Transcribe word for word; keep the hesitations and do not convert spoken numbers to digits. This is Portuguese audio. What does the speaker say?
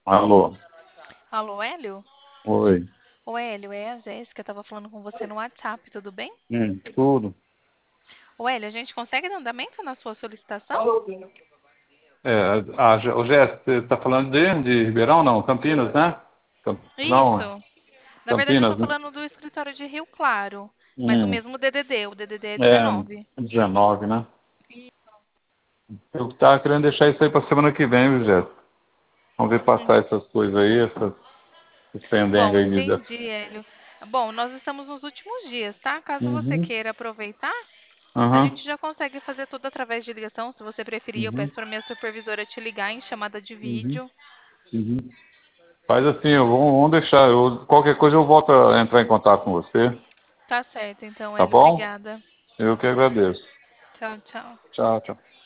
Alô, Alô, Hélio? oi. Ô, Hélio, é a Jéssica, tava falando com você no WhatsApp, tudo bem? Hum, tudo. Ô, Hélio, a gente consegue dar andamento na sua solicitação? É, a, a, o Jéssica, você está falando de, de Ribeirão, não? Campinas, né? Cam- não, Isso. Na verdade, eu tô Campinas, né? falando do escritório de Rio Claro, mas o Hum, mesmo D D D, o D D D é é, dezenove. dezenove, né? Eu estava querendo deixar isso aí para semana que vem, viu, Jéssica? Vamos ver Hum. passar essas coisas aí, essas, esses pendengas Bom, aí. De... entendi, Hélio. Bom, nós estamos nos últimos dias, tá? Caso você Uhum, queira aproveitar, a uhum, gente já consegue fazer tudo através de ligação. Se você preferir, eu uhum, peço para minha supervisora te ligar em chamada de uhum, vídeo. uhum. Faz assim, eu vou, vamos deixar. Eu, qualquer coisa eu volto a entrar em contato com você, Tá certo, então, tá Hélio. bom? Obrigada. Eu que agradeço. Tchau, tchau. Tchau, tchau.